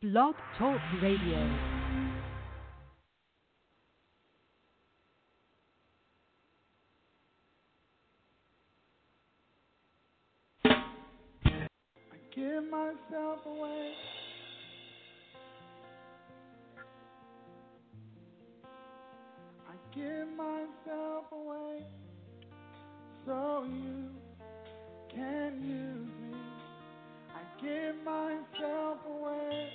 Blog Talk Radio. Give myself away. I give myself away so you can use me. I give myself away.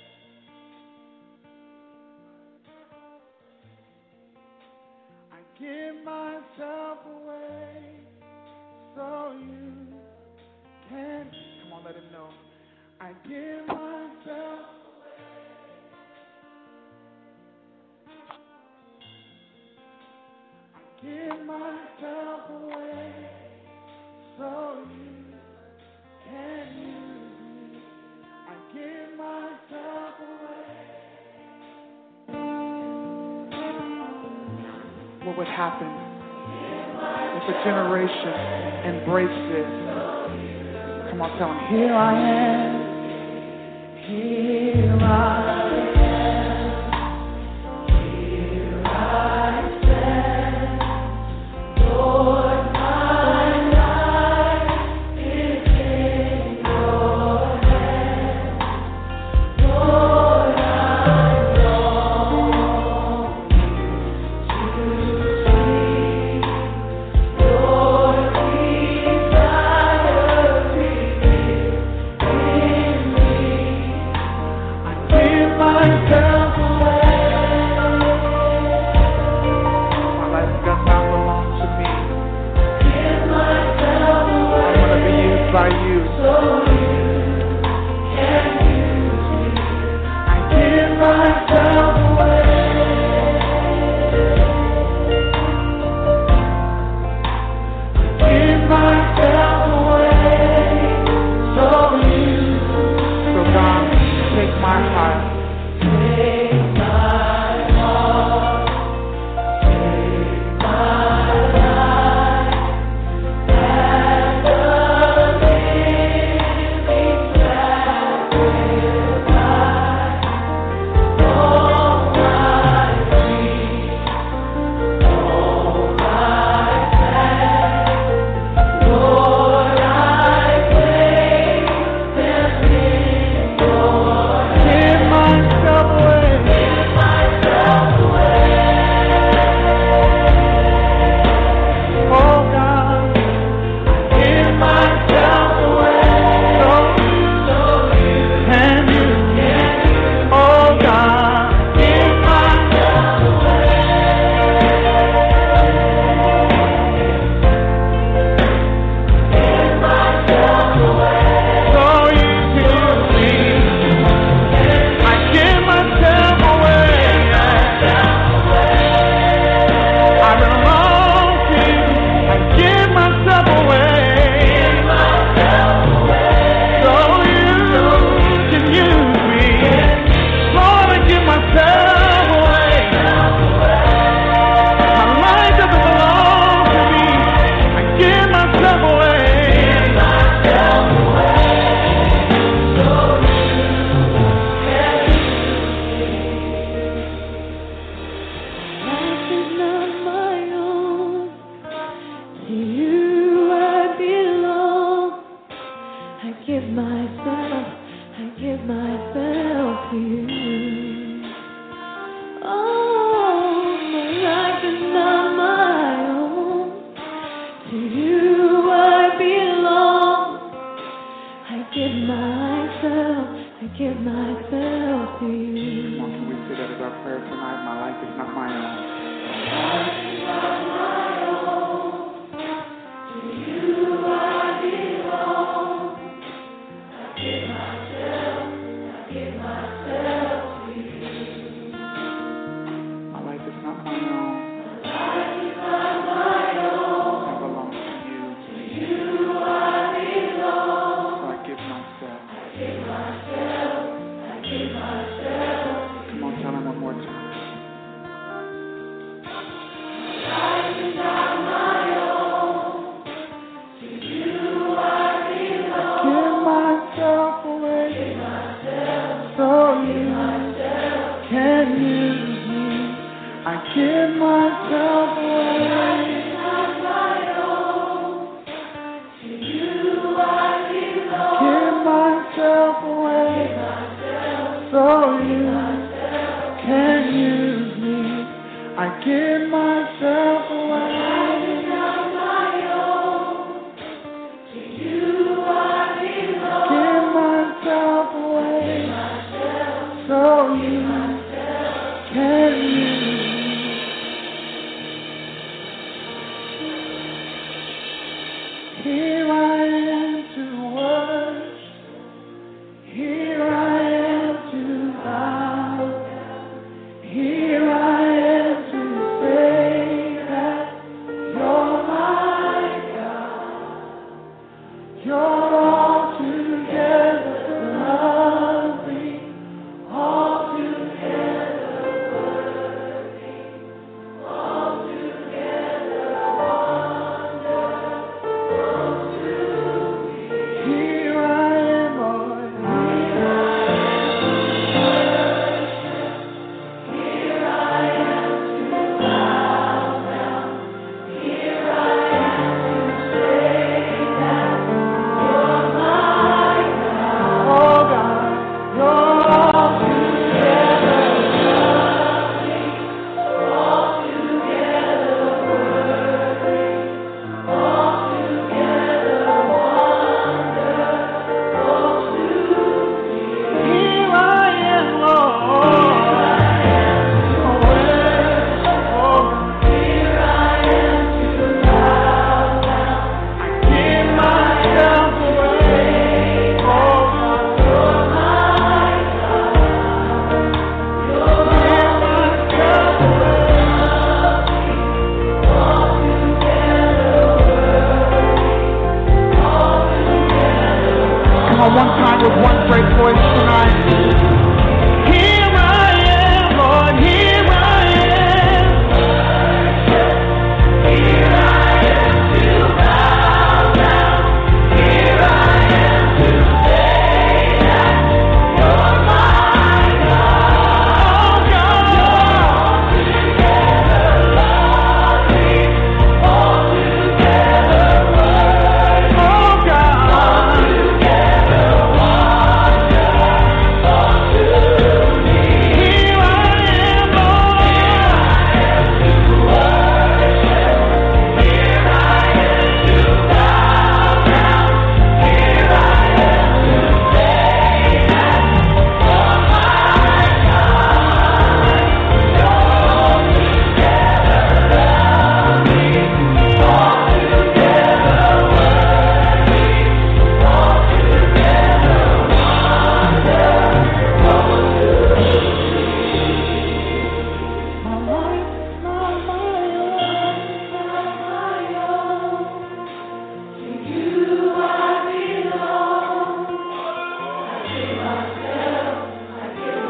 I give myself away so you can. Come on, let him know. I give myself away. I give myself away so you can use me. I give myself away. What would happen if a generation embraced this? Come on, tell them, here I am. Here I am, here I stand, Lord, my life is in your hands, Lord, I long to see your desire revealed in me. I give myself away. My life does not belong to me. Give myself away. I want to be used by you. So you can use me. I give myself away. I give myself away. So you. So God, take my heart. Take my heart. Take my life. As a living sacrifice. All my dreams, all my plans, Lord, I place them in your hands. Give myself away. Give myself away. Oh God, give myself away. So you can use. Oh God, give myself away. Give myself away. So you can use me. I give myself away. I belong to you. I give myself away. So you can use me. Lord, I give myself away. My life doesn't belong to me. I give myself away. Life is not my own. To you I belong. I give myself to you. Oh, my life is not my own. To you I belong. I give myself to you. Come on, can we say that as our prayer tonight? My life is not my own. My life is not my own. I belong to you. So I give myself. Come on, tell him one more time. use me. I give myself away. Give myself away. So you can use me. I give myself away. Give myself away. So you can use me. Here I am to worship. Here I am to bow. Here I am to say that you're my God. You're altogether lovely, altogether worthy, altogether wonderful to me. Here I am, Lord. Here I am to worship. Here I am to bow down. Here I am to say that you're my God. Oh God, you're altogether lovely, altogether worthy, altogether wonderful to me. Here I am, Lord. Here I am to bow down. I give myself away. Oh God, you're my God. You're myself away. Altogether worthy, altogether. Come on, one time with one great voice tonight. Here I am, Lord. Here I am. Here I am to bow down. Here I am to say that you're my God. Oh God, altogether lovely, altogether worthy. Oh God, altogether wonderful to me. Here I am, Lord. Here I am to worship. Here I am to bow down. Here I am to say that you're my God. You're altogether lovely, altogether worthy, altogether wonderful. My life is not my own. To you I belong. I give myself to you.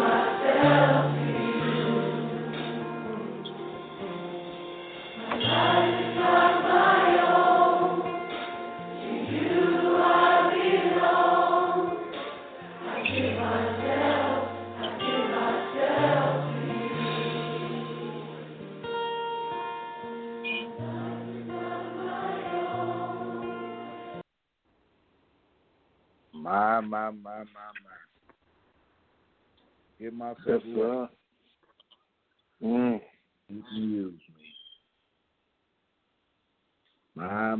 My life is not my own. To you I belong. I give myself to you. My. Give myself Yes, away. sir. Mm. You can use me. My.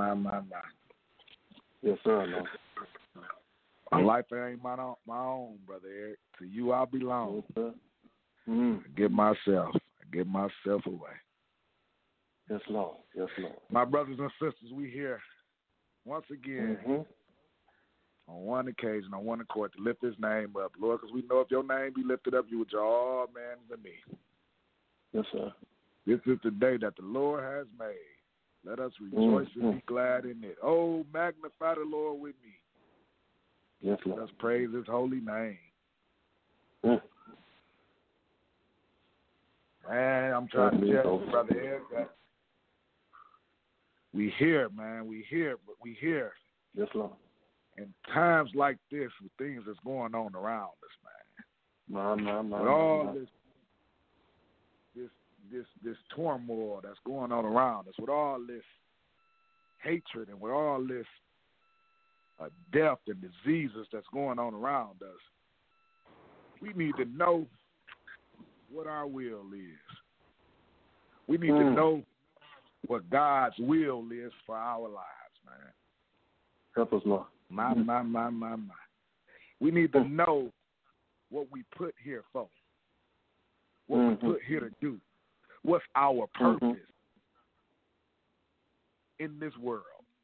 Yes, sir, Lord. My life ain't my own, Brother Eric. To you I belong. Yes, sir. Mm. I give myself away. Yes, Lord. Yes, Lord. My brothers and sisters, we here once again on one occasion, on one accord, to lift his name up, Lord, because we know if your name be lifted up, you would draw all men to me. Yes, sir. This is the day that the Lord has made. Let us rejoice and be glad in it. Oh, magnify the Lord with me. Yes, Let Lord. us praise his holy name. Mm. Man, I'm trying to tell you, Brother Ed, that we here, man. We here. Yes, Lord. In times like this, with things that's going on around us, man. My. With all this this turmoil that's going on around us, with all this hatred and with all this death and diseases that's going on around us, we need to know what our will is. We need to know what God's will is for our lives, man. Help us, Lord. My. We need to know what we put here for, what we put here to do, what's our purpose in this world.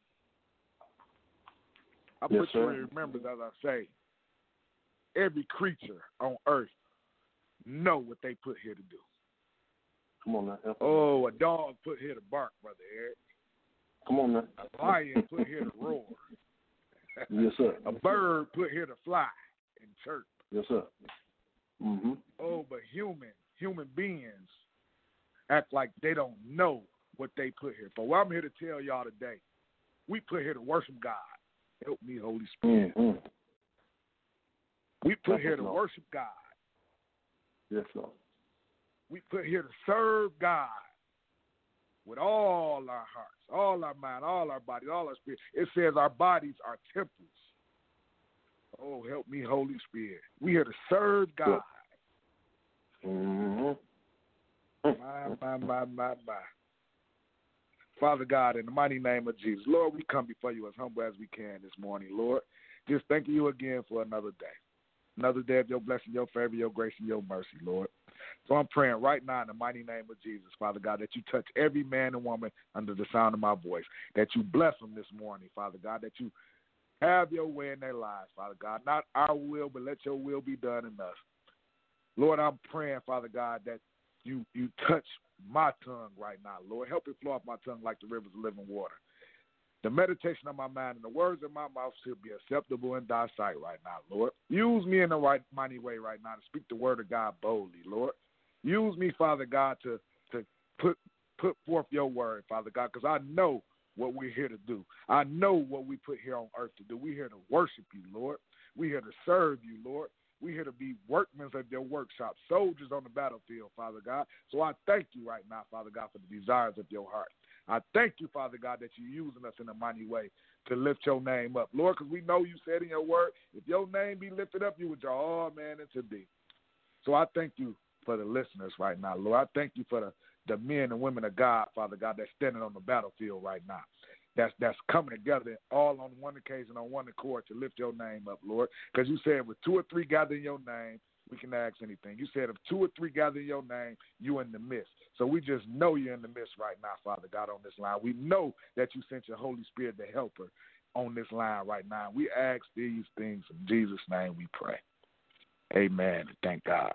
I put you in remembrance, as I say, every creature on earth know what they put here to do. Come on now. Oh, a dog put here to bark, Brother Eric. Come on now. A lion put here to roar. Yes, sir. A bird put here to fly and chirp. Yes, sir. Oh, but human beings act like they don't know what they put here for. Well, I'm here to tell y'all today, we put here to worship God. Help me, Holy Spirit. We put here to worship God. Yes, Lord. We put here to serve God with all our hearts, all our mind, all our body, all our spirit. It says our bodies are temples. Oh, help me, Holy Spirit. We here to serve God. My. Father God, in the mighty name of Jesus, Lord, we come before you as humble as we can this morning, Lord. Just thanking you again for another day. Another day of your blessing, your favor, your grace, and your mercy, Lord. So I'm praying right now in the mighty name of Jesus, Father God, that you touch every man and woman under the sound of my voice, that you bless them this morning, Father God, that you have your way in their lives, Father God. Not our will, but let your will be done in us. Lord, I'm praying, Father God, that you touch my tongue right now, Lord. Help it flow off my tongue like the rivers of living water. The meditation of my mind and the words of my mouth should be acceptable in thy sight right now, Lord. Use me in the right mighty way right now to speak the word of God boldly, Lord. Use me, Father God, to put forth your word, Father God, because I know what we're here to do. I know what we put here on earth to do. We're here to worship you, Lord. We're here to serve you, Lord. We're here to be workmen of your workshop, soldiers on the battlefield, Father God. So I thank you right now, Father God, for the desires of your heart. I thank you, Father God, that you're using us in a mighty way to lift your name up. Lord, because we know you said in your word, if your name be lifted up, you would draw all men into thee. So I thank you for the listeners right now, Lord. I thank you for the men and women of God, Father God, that's standing on the battlefield right now. That's coming together all on one occasion, on one accord to lift your name up, Lord. Because you said with 2 or 3 gather in your name, we can ask anything. You said if 2 or 3 gather in your name, you in the midst. So we just know you're in the midst right now, Father God, on this line. We know that you sent your Holy Spirit to help her on this line right now. We ask these things in Jesus' name we pray. Amen. Thank God.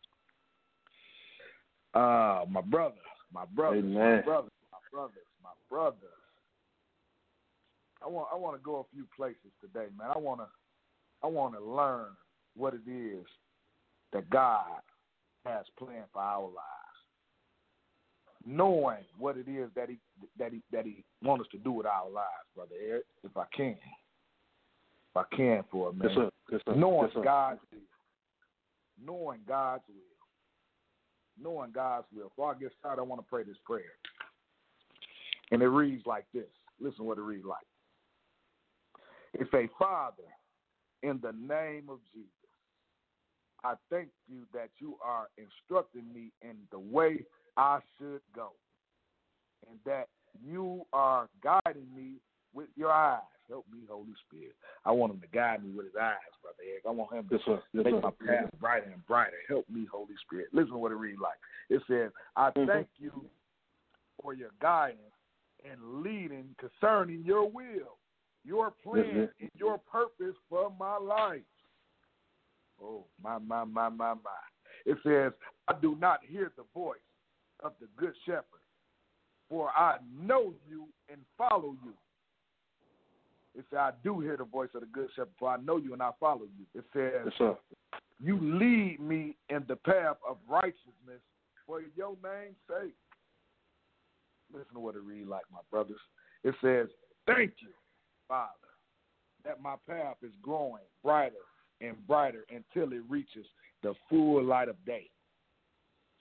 My brothers, Amen. my brothers. I want to go a few places today, man. I want to learn what it is that God has planned for our lives, knowing what it is that he wants us to do with our lives, Brother Eric. If I can for a minute, yes, sir. Knowing yes, sir. God's will. Before I get started, I want to pray this prayer, and it reads like this. Listen to what it reads like. It's a Father, in the name of Jesus, I thank you that you are instructing me in the way I should go, and that you are guiding me with your eyes. Help me, Holy Spirit. I want him to guide me with his eyes, Brother Eric. I want him to make my path brighter and brighter. Help me, Holy Spirit. Listen to what it reads like. It says, I thank you for your guidance and leading concerning your will, your plan, and your purpose for my life. Oh, my. It says, I do not hear the voice of the good shepherd, for I know you and follow you. It says, I do hear the voice of the good shepherd, for I know you and I follow you. It says, you lead me in the path of righteousness for your name's sake. Listen to what it reads like, my brothers. It says, thank you, Father, that my path is growing brighter and brighter until it reaches the full light of day.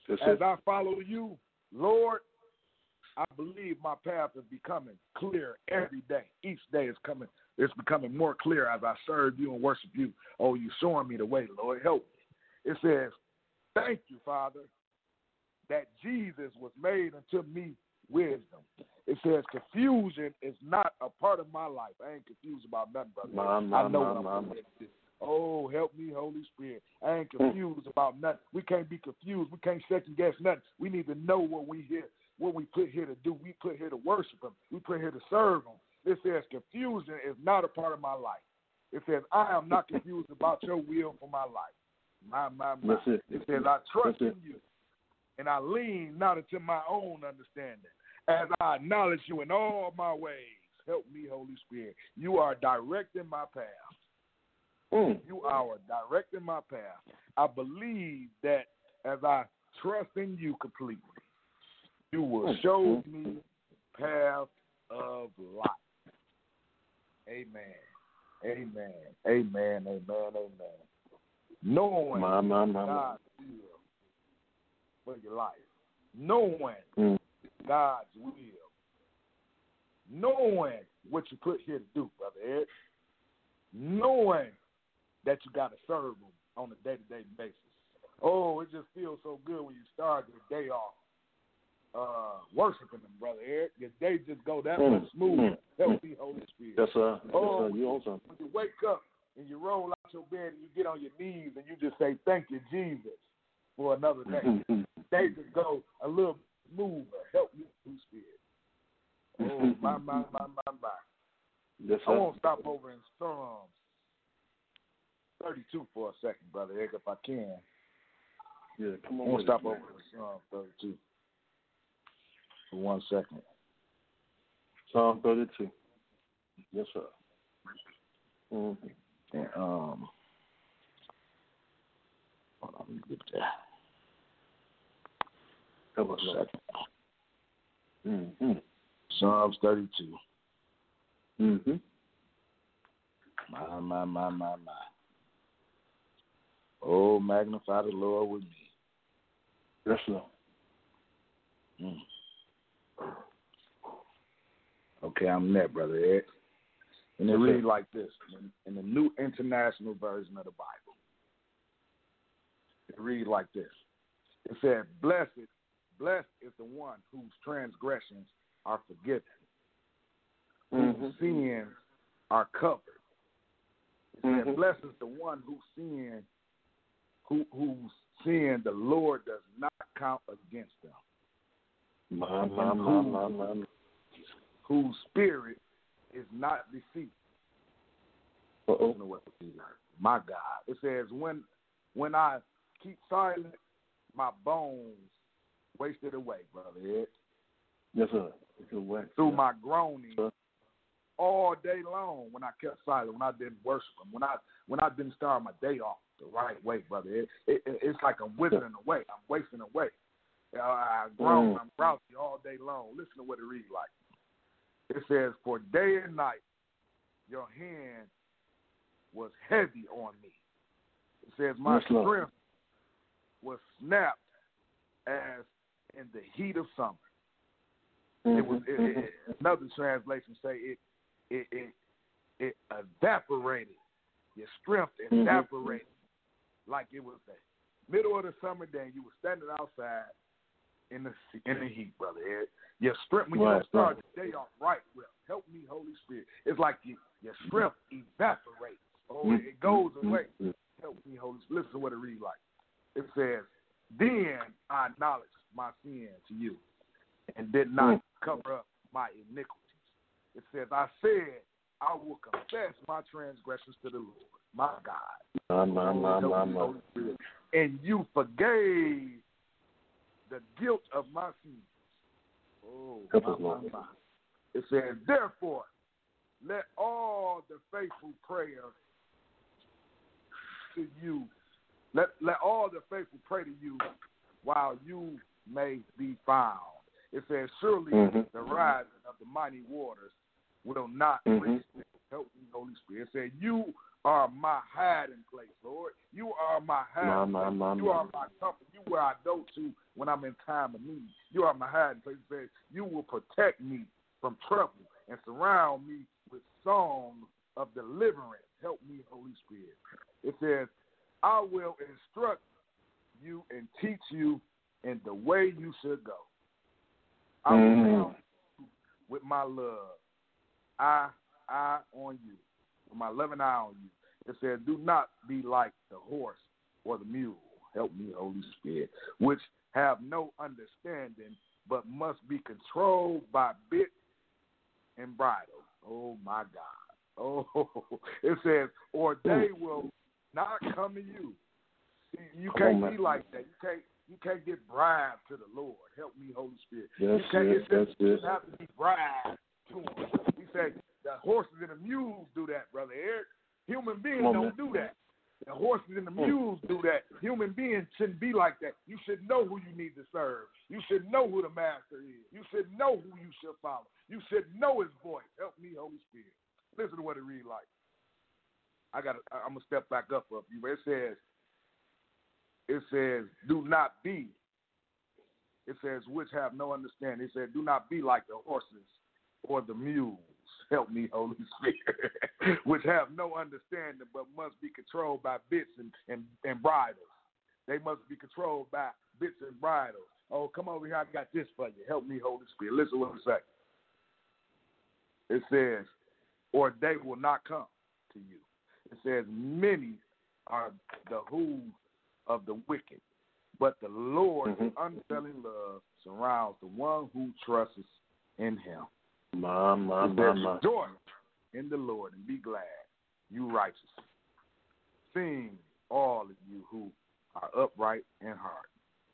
As I follow you, Lord, I believe my path is becoming clear every day. Each day is coming. It's becoming more clear as I serve you and worship you. Oh, you showing me the way, Lord. Help me. It says, thank you, Father, that Jesus was made unto me wisdom. It says confusion is not a part of my life. I ain't confused about nothing, brother. I know what I'm doing. Oh, help me, Holy Spirit. I ain't confused about nothing. We can't be confused. We can't second guess nothing. We need to know what we put here to do. We put here to worship him. We put here to serve him. It says confusion is not a part of my life. It says I am not confused about your will for my life. My. It says I trust in you, and I lean not into my own understanding. As I acknowledge you in all my ways, help me, Holy Spirit. You are directing my path. You are directing my path. I believe that as I trust in you completely, you will show me path of life. Amen. Amen. Amen. Amen. Amen. Knowing God's will for your life. Knowing God's will. Knowing what you put here to do, Brother Ed. Knowing that you got to serve him on a day-to-day basis. Oh, it just feels so good when you start your day off worshiping him, Brother Eric. Your day just go that much smoother. Help me, Holy Spirit. Yes, sir. Oh, yes, sir. You on something. When you wake up and you roll out your bed and you get on your knees and you just say, thank you, Jesus, for another day. Day just go a little smoother. Help me, Holy Spirit. Oh, my. Yes, sir. I won't stop over in Psalms 32 for a second, Brother Eric, if I can. Yeah, come on. I won't stop over in Psalms 32 for 1 second. Psalm 32. Yes, sir. And, hold on, let me get there. Come on, second. Psalms 32. My. Oh, magnify the Lord with me. Yes, sir. Okay, I'm there, Brother Ed. And it reads like this in the New International Version of the Bible. It reads like this. It said, blessed is the one whose transgressions are forgiven, whose sins are covered. It said, blessed is the one whose sin the Lord does not count against them. Whose spirit is not deceived. I don't know what to be like. My God. It says, when I keep silent, my bones wasted away, Brother Ed. Yes, sir. Through my groaning all day long when I kept silent, when I didn't worship him, when I didn't start my day off the right way, Brother Ed. It's like I'm withering away. I'm wasting away. I groan, I'm grouchy all day long. Listen to what it reads like. It says, for day and night, your hand was heavy on me. It says, my strength was snapped as in the heat of summer. Another translation say it evaporated. Your strength evaporated like it was the middle of the summer day. You were standing outside in the heat, Brother Ed. Your strength, when you don't start the day off right, well, help me, Holy Spirit. It's like your strength evaporates. Oh, it goes away. Help me, Holy Spirit. Listen to what it reads like. It says, then I acknowledged my sin to you and did not cover up my iniquities. It says, I said, I will confess my transgressions to the Lord, my God. My. And you forgave the guilt of my sins. Oh, my. It says, therefore, let all the faithful prayer to you, let all the faithful pray to you while you may be found. It says, surely the rising of the mighty waters will not reach me. Help me, Holy Spirit. It said, you are my hiding place, Lord. You are my hiding place. You are my comfort. You where I go to when I'm in time of need. You are my hiding place. It says, you will protect me from trouble and surround me with songs of deliverance. Help me, Holy Spirit. It says, I will instruct you and teach you in the way you should go. I will surround you with my love. I on you, with my loving eye on you. It says, do not be like the horse or the mule. Help me, Holy Spirit, which have no understanding, but must be controlled by bit and bridle. Oh, my God. Oh, it says, or they will not come to you. You can't be like that. You can't get bribed to the Lord. Help me, Holy Spirit. You have to be bribed to him. He said the horses and the mules do that, Brother Eric. Human beings don't do that. The horses and the mules do that. Human beings shouldn't be like that. You should know who you need to serve. You should know who the master is. You should know who you should follow. You should know his voice. Help me, Holy Spirit. Listen to what it reads like. I'm gonna step back up for you. It says, do not be. It says, which have no understanding. It says, do not be like the horses or the mules. Help me, Holy Spirit. Which have no understanding, but must be controlled by bits and bridles. They must be controlled by bits and bridles. Oh, come over here. I got this for you. Help me, Holy Spirit. Listen what it says. It says, or they will not come to you. It says, many are the who of the wicked, but the Lord's unfailing love surrounds the one who trusts in him. Rejoice in the Lord and be glad, you righteous. Sing, all of you who are upright in heart.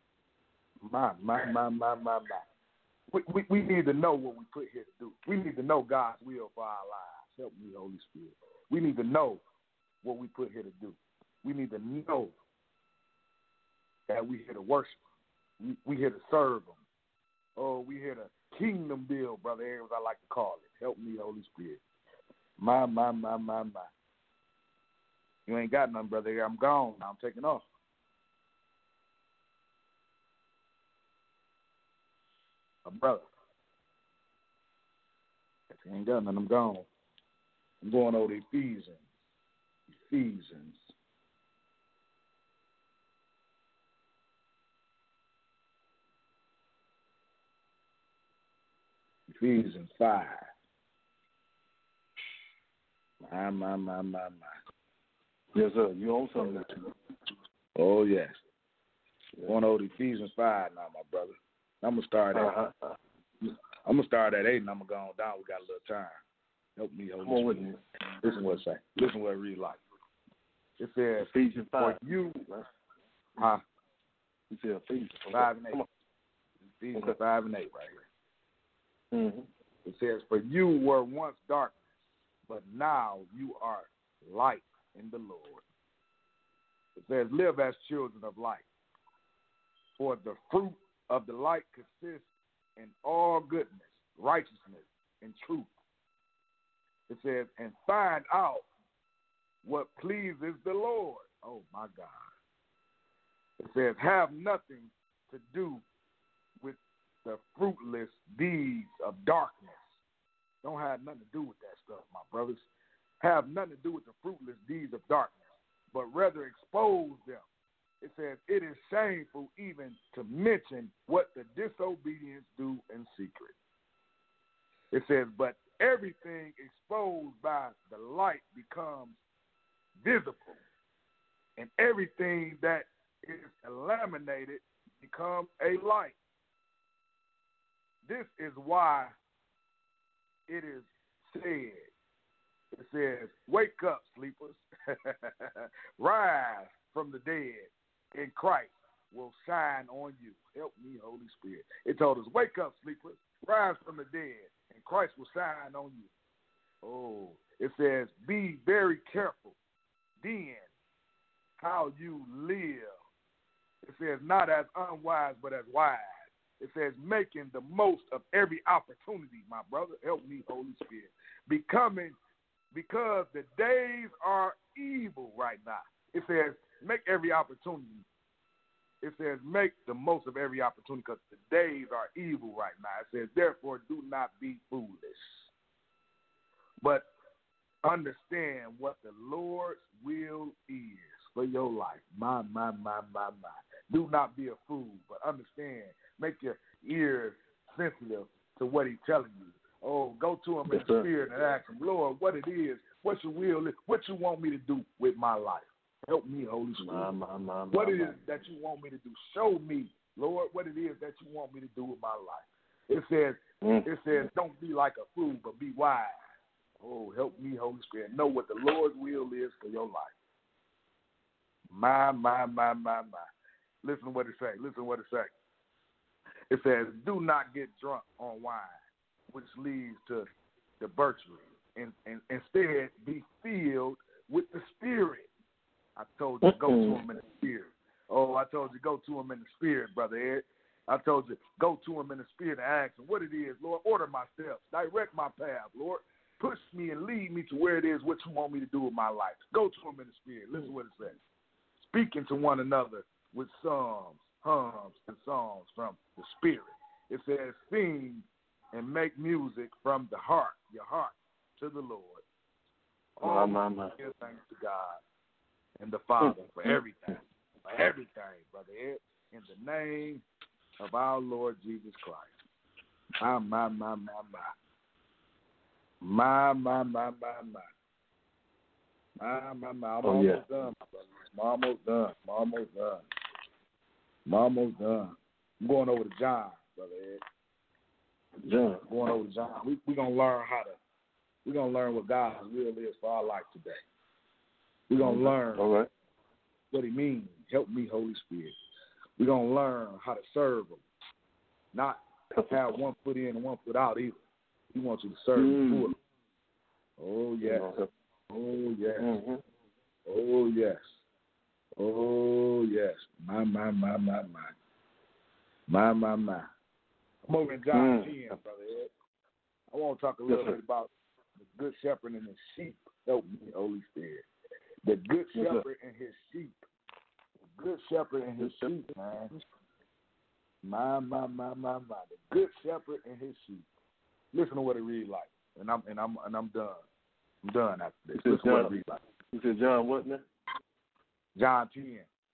My. We need to know what we put here to do. We need to know God's will for our lives. Help me, Holy Spirit. We need to know what we put here to do. We need to know that we here to worship. We here to serve him. Oh, we here to kingdom build, Brother Aaron, as I like to call it. Help me, Holy Spirit. My. You ain't got nothing, Brother Aaron. I'm gone. I'm taking off. My brother. If you ain't got nothing, I'm gone. I'm going over to Ephesians. Ephesians 5. My. Yes, sir. You own something. Oh, yes. Going over to Ephesians 5 now, my brother. I'm going to start at 8 and I'm going to go on down. We got a little time. Help me, Holy Spirit. Listen what it say. Listen what it read like. It says, Ephesians 5. For you, You said Ephesians 5 and 8. Ephesians 5 and 8 right here. Mm-hmm. It says, for you were once darkness, but now you are light in the Lord. It says, live as children of light. For the fruit of the light consists in all goodness, righteousness, and truth. It says, and find out what pleases the Lord. Oh, my God. It says, have nothing to do with the fruitless deeds of darkness. Don't have nothing to do with that stuff, my brothers. Have nothing to do with the fruitless deeds of darkness, but rather expose them. It says, it is shameful even to mention what the disobedience do in secret. It says, but everything exposed by the light becomes visible, and everything that is illuminated becomes a light. This is why it is said, it says, wake up, sleepers. Rise from the dead, and Christ will shine on you. Help me, Holy Spirit. It told us, wake up, sleepers. Rise from the dead, and Christ will shine on you. Oh, it says, be very careful then how you live. It says, not as unwise, but as wise. It says, making the most of every opportunity, my brother. Help me, Holy Spirit. Because the days are evil right now. It says, make every opportunity. It says, make the most of every opportunity because the days are evil right now. It says, therefore, do not be foolish, but understand what the Lord's will is for your life. My. Do not be a fool, but understand. Make your ears sensitive to what he's telling you. Oh, go to him in the spirit and ask him, Lord, what it is, what your will is, what you want me to do with my life. Help me, Holy Spirit. What it is that you want me to do. Show me, Lord, what it is that you want me to do with my life. It says, don't be like a fool, but be wise. Oh, help me, Holy Spirit. Know what the Lord's will is for your life. My. Listen to what it says. It says, do not get drunk on wine, which leads to debauchery, and instead be filled with the Spirit. I told you, go to him in the Spirit. Oh, I told you, go to him in the Spirit, Brother Ed. I told you, go to him in the Spirit and ask him what it is. Lord, order my steps. Direct my path, Lord. Push me and lead me to where it is what you want me to do with my life. Go to him in the Spirit. Listen to what it says. Speaking to one another with psalms, hymns, and songs from the Spirit. It says, sing and make music from the heart, your heart, to the Lord. Oh, give thanks to God and the Father for everything, Brother Ed, in the name of our Lord Jesus Christ. My. I'm almost done, my brother. I'm almost done. I'm going over to John, Brother Ed. Going over to John. We're gonna learn what God's will is for our life today. We're gonna learn what he means. Help me, Holy Spirit. We're gonna learn how to serve him. Not have one foot in and one foot out either. He wants you to serve him fully. Oh yes. Oh yes. Mm-hmm. Oh yes. Oh yes. My. I'm over in John 10, Brother Ed. I want to talk a little bit about the good shepherd and his sheep. Help me, Holy Spirit. The good shepherd and his sheep. The good shepherd and his sheep, man. My. The good shepherd and his sheep. Listen to what it reads like, and I'm done. I'm done after this. Listen to what it reads like. You said John what now? John 10.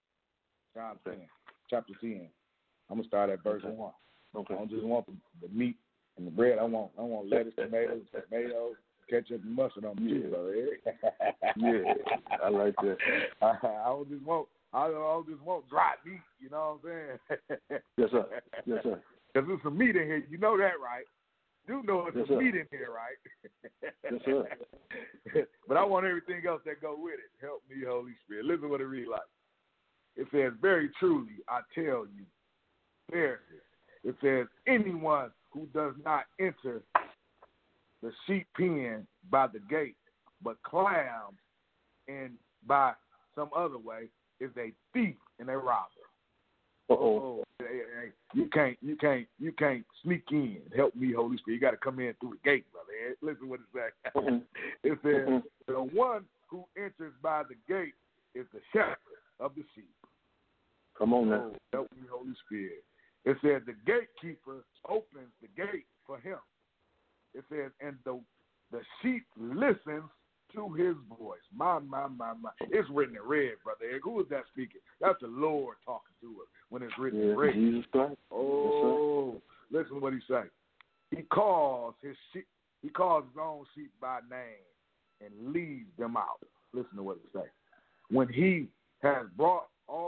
Chapter 10. I'm gonna start at verse 1. Okay. I don't just want the meat and the bread. I want lettuce, tomatoes, ketchup, and mustard on the cheese, brother. Yeah, I like that. I don't just want dry meat. You know what I'm saying? Yes, sir. Because there's some meat in here. You know that, right? You know there's some meat in here, right? Yes, sir. But I want everything else that go with it. Help me, Holy Spirit. Listen to what it reads like. It says, very truly, I tell you, it says, anyone who does not enter the sheep pen by the gate, but climbs in by some other way, is a thief and a robber. Oh, hey, you can't sneak in. Help me, Holy Spirit. You got to come in through the gate, brother. Listen what it says. It says, the one who enters by the gate is the shepherd of the sheep. Come on now. Help me, Holy Spirit. It says the gatekeeper opens the gate for him. It says, and the sheep listens to his voice. My. It's written in red, brother. Who is that speaking? That's the Lord talking to us when it's written in red. Jesus Christ. Oh, yes, listen to what he says. He calls his own sheep by name and leads them out. Listen to what it says. When he has brought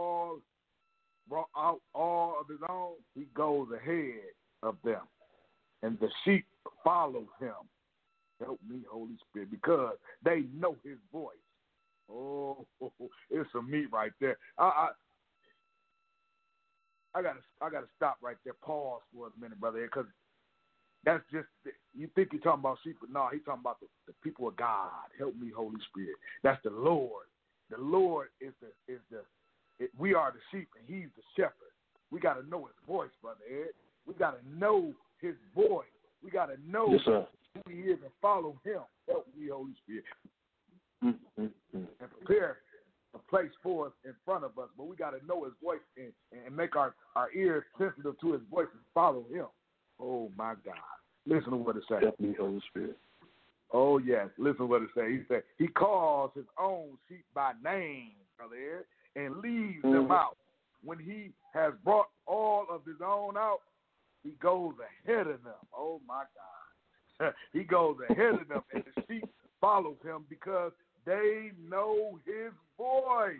out all of his own, he goes ahead of them, and the sheep follow him. Help me, Holy Spirit, because they know his voice. Oh, it's some meat right there. I gotta stop right there. Pause for a minute, brother, because that's just, you think he's talking about sheep, but no, he's talking about the people of God. Help me, Holy Spirit. That's the Lord. The Lord is we are the sheep, and he's the shepherd. We got to know his voice, Brother Ed. We got to know his voice. We got to know who he is and follow him. Help me, Holy Spirit. and prepare a place for us in front of us. But we got to know his voice and make our ears sensitive to his voice and follow him. Oh, my God. Listen to what it says. Help me, Holy Spirit. Oh, yes. Listen to what it says. He said, he calls his own sheep by name, Brother Eric, and leads them out. When he has brought all of his own out, he goes ahead of them. Oh, my God. He goes ahead of them, and the sheep follows him because they know his voice.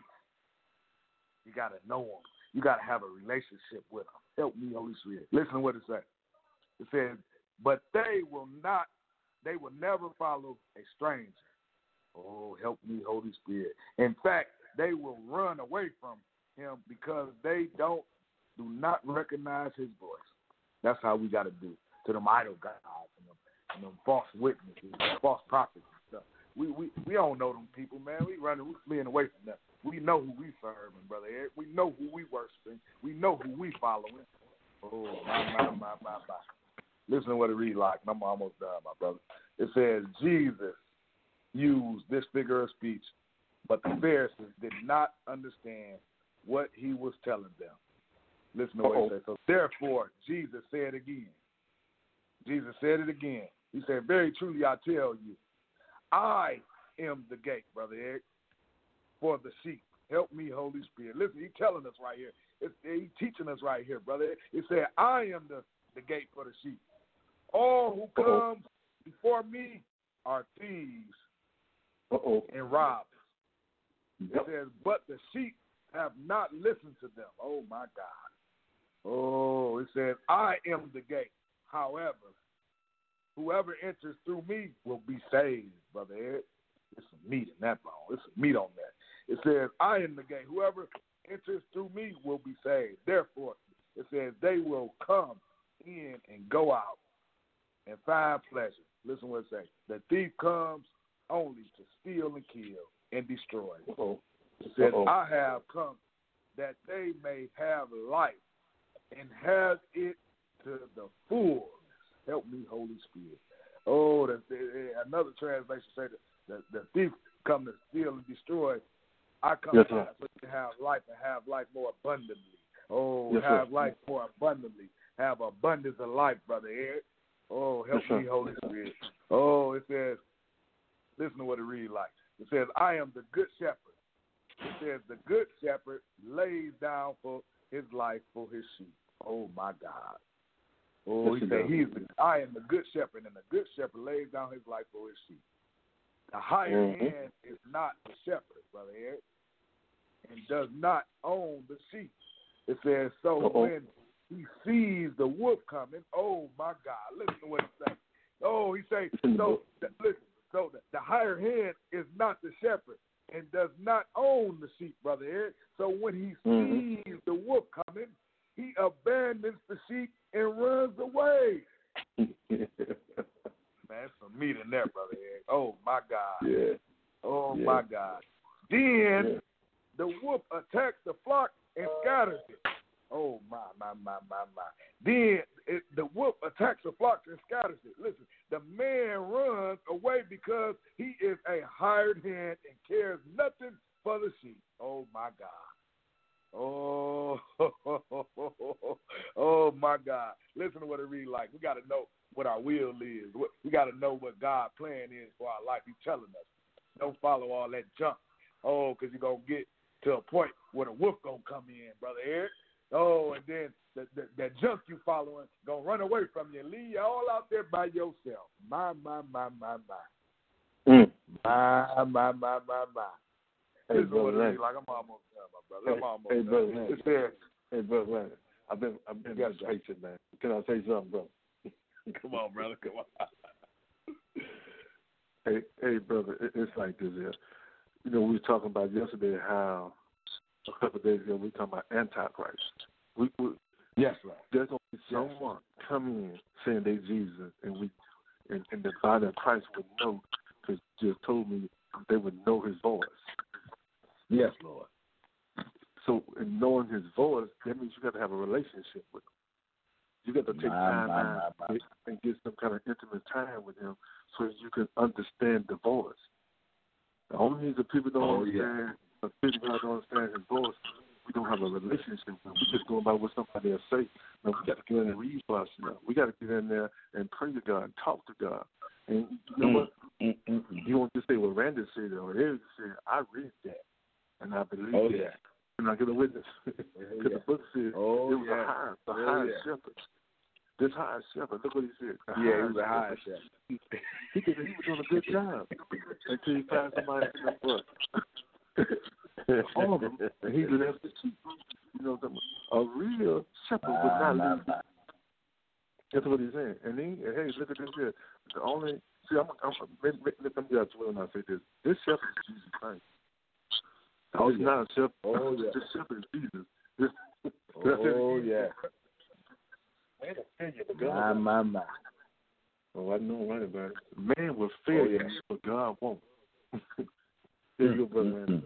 You got to know him. You got to have a relationship with him. Help me, Holy Spirit. Listen to what it says. It says, but they will never follow a stranger. Oh, help me, Holy Spirit. In fact, they will run away from him because they do not recognize his voice. That's how we got to do to them idol gods and them false witnesses, false prophets and stuff. We don't know them people, man. We fleeing away from them. We know who we serving, Brother Eric. We know who we worshiping. We know who we following. Oh, my. Listen to what it reads like. I'm almost done, my brother. It says, Jesus used this figure of speech, but the Pharisees did not understand what he was telling them. Listen to what he said. So therefore, Jesus said again. Jesus said it again. He said, very truly I tell you, I am the gate, Brother Eric, for the sheep. Help me, Holy Spirit. Listen, he's telling us right here. He's teaching us right here, brother. He said, I am the gate for the sheep. All who come before me are thieves and robbers. It says, but the sheep have not listened to them. Oh, my God. Oh, it says, I am the gate. However, whoever enters through me will be saved, Brother Ed. There's some meat in that bone. There's some meat on that. It says, I am the gate. Whoever enters through me will be saved. Therefore, it says, they will come in and go out and find pleasure. Listen what it says. The thief comes only to steal and kill and destroy. It says, I have come that they may have life and have it to the fullness. Help me, Holy Spirit. Oh, another translation says the thief come to steal and destroy. I come so you can have life and have life more abundantly. Oh, have life more abundantly. Have abundance of life, Brother Eric. Oh, help me, Holy Spirit. Oh, it says, listen to what it reads like. It says, I am the good shepherd. It says, the good shepherd lays down for his life for his sheep. Oh, my God. Oh, he said, I am the good shepherd, and the good shepherd lays down his life for his sheep. The higher hand is not the shepherd, Brother Eric, and does not own the sheep. It says, so when he sees the wolf coming, oh, my God, listen to what he says. Oh, he says, so the higher hand is not the shepherd and does not own the sheep, Brother Eric. So when he sees the wolf coming, he abandons the sheep and runs away. Man, some meat in there, Brother Eric. Oh, my God. Yeah. Oh, my God. Then the wolf attacks the flock and scatters it. Oh, my. Then the wolf attacks the flock and scatters it. Listen, the man runs away because he is a hired hand and cares nothing for the sheep. Oh, my God. Oh, oh, my God. Listen to what it reads like. We got to know what our will is. We got to know what God's plan is for our life. He's telling us. Don't follow all that junk. Oh, because you're going to get to a point where the wolf going to come in, Brother Eric. Oh, and then that junk you following going to run away from you and leave you all out there by yourself. My. Hey, brother, like I'm almost done, my brother. I'm almost done. Hey, brother, man. I've been patient, man. Can I say something, bro? Come on, brother. Come on. Hey, brother. It's like this here. You know, we were talking about yesterday how a couple of days ago we were talking about Antichrist. Yes, right. There's going to be someone coming in saying they Jesus, and the body of Christ would know, because you just told me they would know his voice. Yes, Lord. So in knowing his voice, that means you got to have a relationship with him. You got to take time out and get some kind of intimate time with him so you can understand the voice. The only reason people don't understand, people don't understand his voice, we don't have a relationship with him. We just going by what somebody else say. No, we got to get in and read for ourselves. We got to get in there and pray to God and talk to God. And you know what? You won't just say what Randy said or Eric said. I read that, and I believe that. And I get a witness. Because the book said it was a hired shepherd. This hired shepherd, look what he said. He was a hired shepherd. He was doing a good job until he found somebody in the book. All of them, and he left the sheep. You know, a real shepherd would not leave. That's what he's saying. And then, hey, look at this here. The only, see, let me be honest when I say this. This shepherd is Jesus Christ. It's not a shepherd. This shepherd is Jesus. My. Oh, I know right about it. Man will fail you, but God won't. There you go, brother.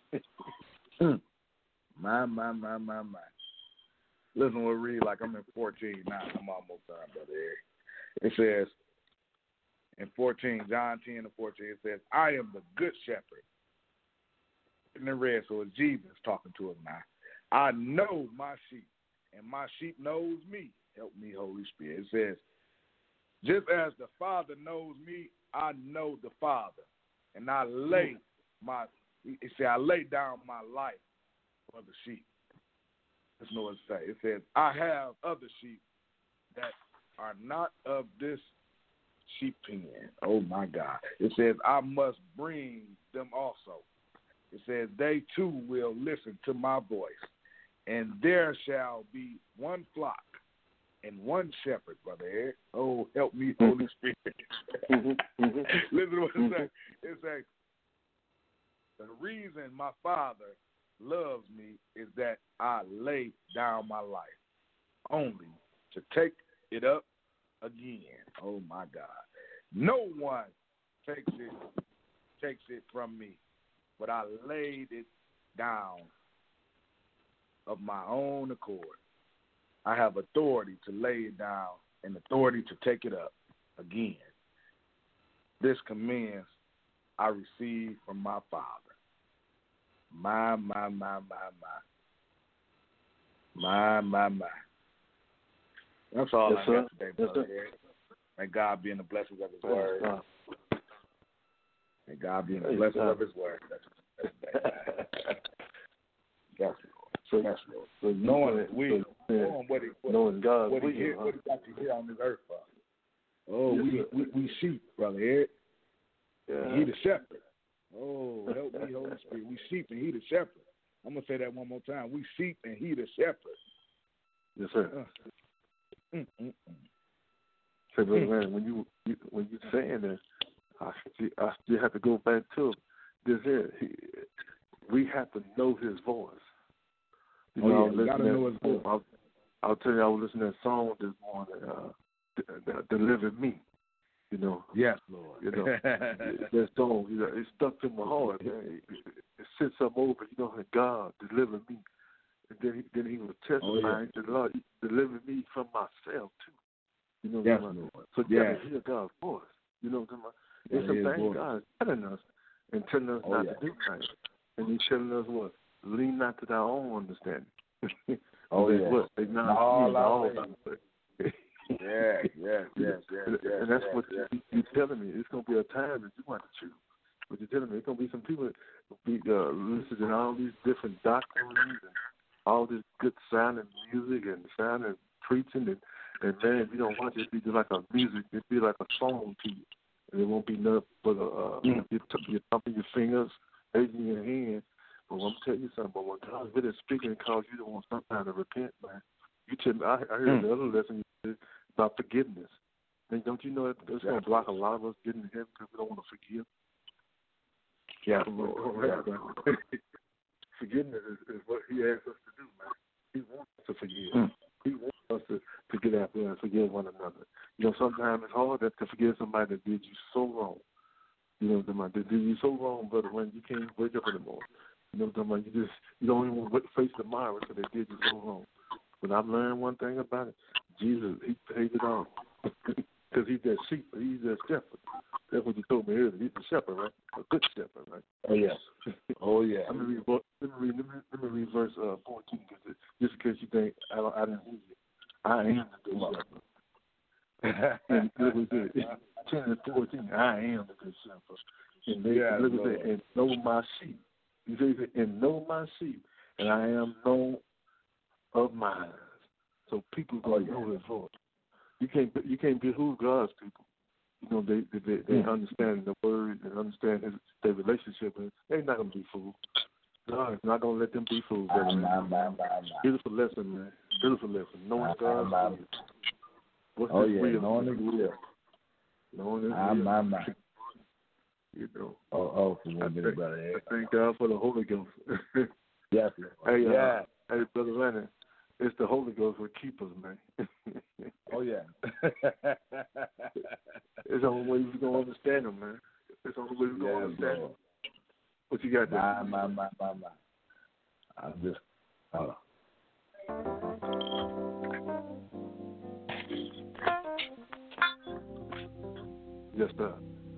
My. Listen, we'll read like I'm in 14 now. I'm almost done, brother Eric. It says in 14, John 10 and 14, it says, I am the good shepherd. In the red, so it's Jesus talking to him now. I know my sheep, and my sheep knows me. Help me, Holy Spirit. It says, just as the Father knows me, I know the Father, and I lay down my life for the sheep. That's what it says. It says, I have other sheep that are not of this sheep pen. Oh my God. It says, I must bring them also. It says, they too will listen to my voice, and there shall be one flock and one shepherd, Brother Eric. Oh, help me, Holy Spirit. Listen to what it says. It says, the reason my Father loves me is that I lay down my life only to take it up again. Oh, my God. No one takes it from me, but I laid it down of my own accord. I have authority to lay it down and authority to take it up again. This commands I received from my Father. My. That's all I got today, brother. May God be in the blessings of his word. May God be in the blessings of his word. That's so knowing that knowing what he got to hear on this earth for. Oh, we sheep, Brother Eric. Yeah. He the shepherd. Oh, help me, Holy Spirit. We sheep and he the shepherd. I'm gonna say that one more time. We sheep and he the shepherd. Yes, sir. So, man, when you saying that, I still have to go back to this here. We have to know his voice. You gotta know his voice. I'll tell you, I was listening to that song this morning, "Deliver Me." You know. Yes, Lord. You know that song. You know, it stuck to my heart. Man. It sent something over. You know, God deliver me, and then he was testifying to the Lord, deliver me from myself too. You know, yes, Lord. So you got to hear God's voice. You know, there's some things God is telling us and telling us not to do things, and He's telling us what? Lean not to thy own understanding. What? Acknowledge all Yes. And that's what you're telling me. It's going to be a time that you want to choose. But you're telling me it's going to be some people that be listening to all these different doctrines and all this good sounding music and sounding preaching and man, if you don't watch it, it'd be like a music. It'd be like a song to you. And it won't be nothing but you're thumping your fingers, raising your hand. But I'm going to tell you something. But when God's really speaking and calls you to want sometimes to repent, man, you tell me, I heard the other lesson you said about forgiveness. And don't you know that it's going to block a lot of us getting to heaven because we don't want to forgive? Yeah. Forgiveness is what He asks us to do, man. He wants us to forgive. He wants us to get out there and forgive one another. You know, sometimes it's hard to forgive somebody that did you so wrong. You know, they did you so wrong, brother, when you can't wake up anymore. You know, you don't even want to face the mirror because they did you so wrong. But I've learned one thing about it. Jesus, He paid it all. Because He's that sheep, He's that shepherd. That's what you told me earlier. He's a shepherd, right? A good shepherd, right? Oh, yeah. Oh, yeah. Let me read verse 14, just in case you think I didn't hear you. I am the good shepherd. And look what it said. 10 and 14, I am the good shepherd. And look what it said, and know my sheep. He said, and know my sheep, and I am known of mine. So people going to know his voice. You can't behoove God's people. You know, they understand the word and understand their relationship, and they're not going to be fooled. God is not going to let them be fooled. Beautiful lesson, man. Beautiful lesson. Knowing God's will. What's His will? Knowing His will. Knowing His will. You know. I thank God for the Holy Ghost. Yes. Hey, Brother Leonard, it's the Holy Ghost will keep us, man. Oh, yeah. It's the only way we're going to understand them, man. It's the only way we're going to understand them. What you got there? My. I'm just, Yes, sir.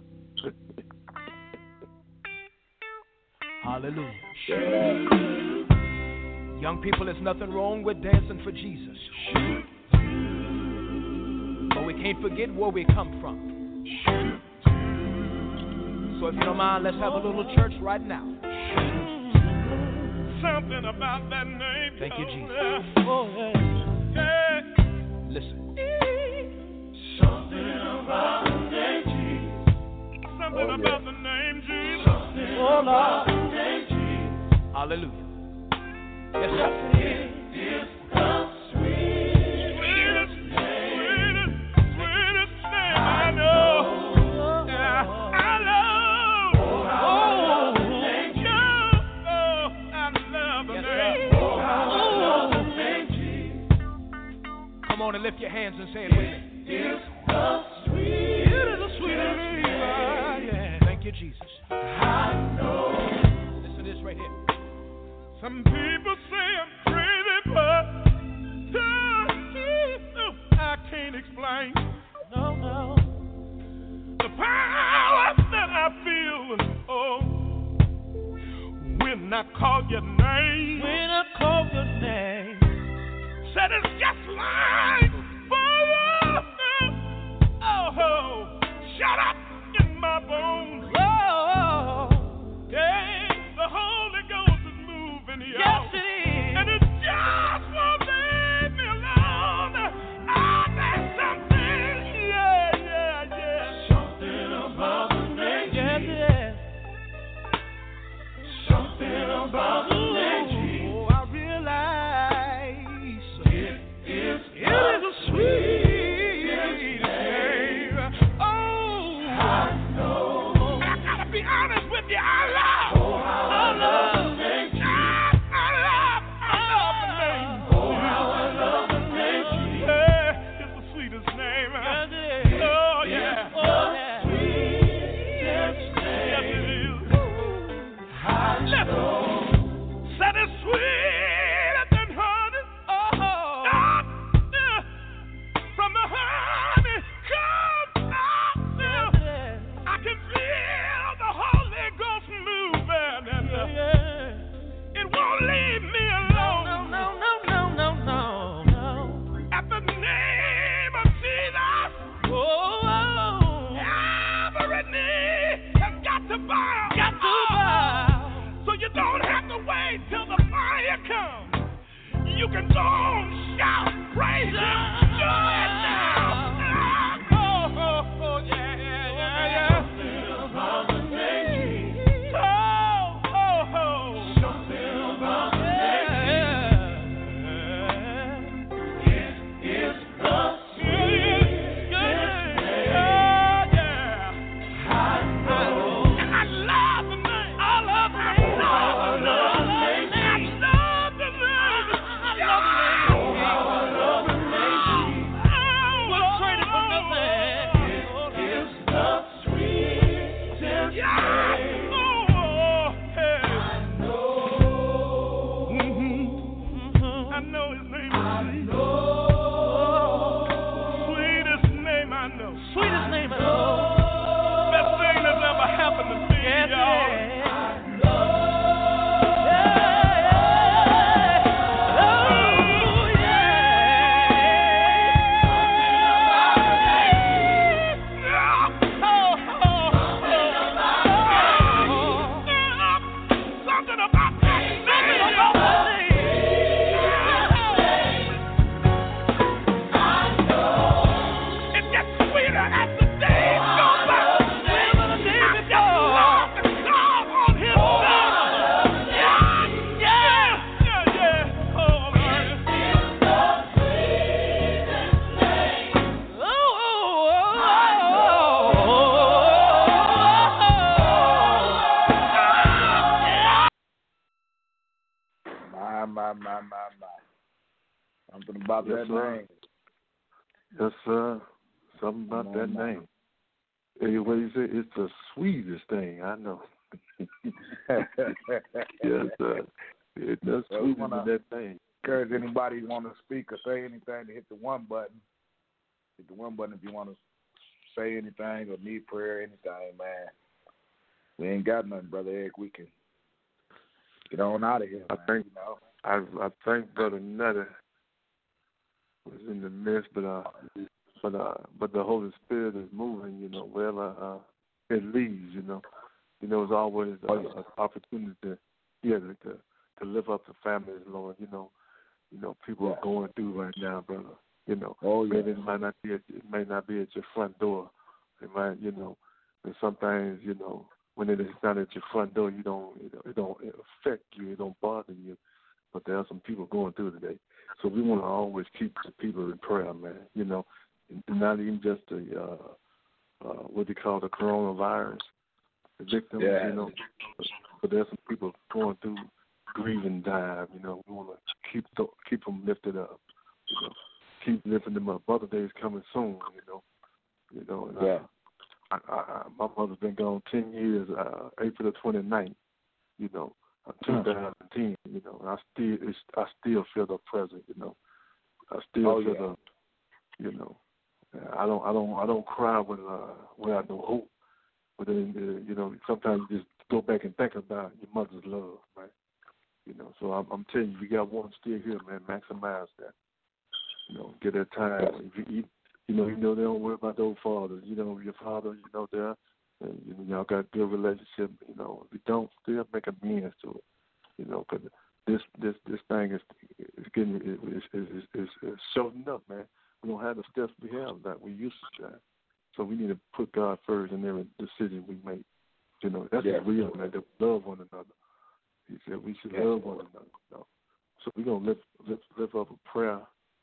Hallelujah. Young people, there's nothing wrong with dancing for Jesus. But we can't forget where we come from. So if you don't mind, let's have a little church right now. Something about that name. Thank you, Jesus. Oh, yeah. Listen. Something about the name Jesus. Something about the name Jesus. Something about the name Jesus. Hallelujah. Yes, sir. It is the sweetest name I know. Yeah, I love. I love the name. Come on and lift your hands and say it with me. It is the sweetest name. Yeah. Thank you, Jesus. I know. Listen to this right here. Some people say I'm crazy, but I can't explain. No. The power that I feel, when I call your name. When I call your name. Said it's just like fire. Oh, shut up in my bones. Oh, yeah, the Holy Ghost is moving here. Yes, it is. And it just won't leave me alone. There's something, yeah. Something about the name. Yes. Something about the name. Oh, I realize it about that name. Yes, sir. Something about that name. Hey, what do you say? It's the sweetest thing I know. Yes, sir. It's the sweetest than that thing. Encourage anybody who want to speak or say anything to hit the one button. Hit the one button if you want to say anything or need prayer, anything, man. We ain't got nothing, Brother Eric. We can get on out of here, man. I think Brother Nutter was in the midst, but the Holy Spirit is moving, it leads, it's always an opportunity to lift up the families, Lord, people are going through right now, brother, maybe it may not be at your front door, it might, and some things, when it is not at your front door, it don't affect you, it don't bother you, but there are some people going through today. So we want to always keep the people in prayer, man. Not even just the what they call the coronavirus, the victims, but there's some people going through grieving time. We want to keep them lifted up. Keep lifting them up. Mother Day is coming soon. My mother's been gone 10 years. April the 29th. 2010, I still feel the presence, I still feel the, I don't cry without no hope, but then, sometimes you just go back and think about your mother's love, right? So I'm telling you, we got one still here, man. Maximize that, get that time. If you eat, they don't worry about those fathers, your father, there. And, y'all got a good relationship, if you don't, still make amends to it, because this thing is showing up, man. We don't have the steps we have that we used to have. So we need to put God first in every decision we make. That's real, man. To love one another. He said we should love one another. So we're gonna lift up a prayer.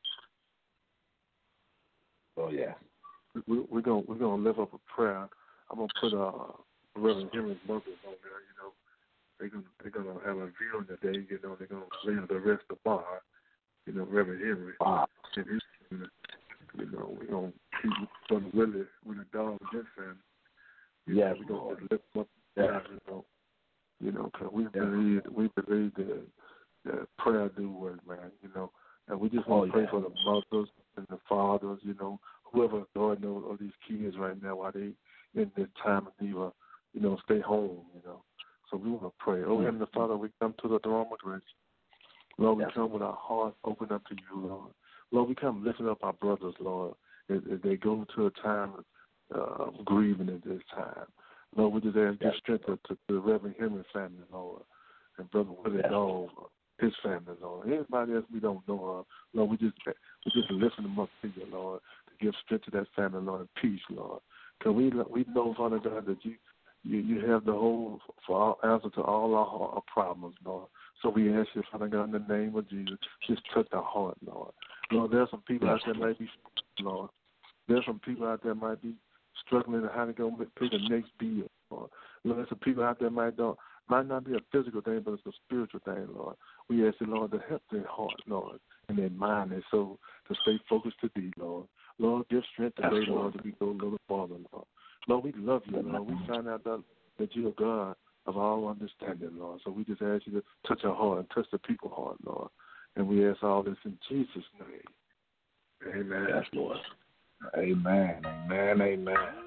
Oh yeah. We're gonna lift up a prayer. I'm gonna put Reverend Henry's mother on there. They're gonna have a viewing today. They're gonna lay the rest of the bar. Reverend Henry. Wow. And we're gonna keep Brother Willie with the dog and family. We're gonna just lift them up. Because we believe that prayer do work, man. And we just want to pray for the mothers and the fathers. Whoever Lord knows all these kids right now while they in this time of need, stay home, So we want to pray. Oh, Heavenly Father, we come to the throne of grace. Lord, we come with our hearts open up to you, Lord. Lord, we come lifting up our brothers, Lord, as they go to a time of grieving at this time. Lord, we just ask give strength to the Reverend Henry family, Lord, and Brother Willie Dog, his family, Lord. Anybody else we don't know of, Lord, we just lifting them up to you, Lord, to give strength to that family, Lord, and peace, Lord. Because we know, Father God, that you have the whole answer to all our problems, Lord. So we ask you, Father God, in the name of Jesus, just touch our heart, Lord. Lord, there's some people out there might be, Lord. There's some people out there might be struggling to how to go pay the next bill, Lord. Lord, there's some people out there might not be a physical thing, but it's a spiritual thing, Lord. We ask you, Lord, to help their heart, Lord, and their mind and soul to stay focused to thee, Lord. Lord, give strength today, Lord, to be go a little farther, Lord. Lord, we love you, Lord. We find out that you're God of all understanding, Lord. So we just ask you to touch our heart and touch the people's heart, Lord. And we ask all this in Jesus' name. Amen. Yes, Lord. Amen. Amen. Amen.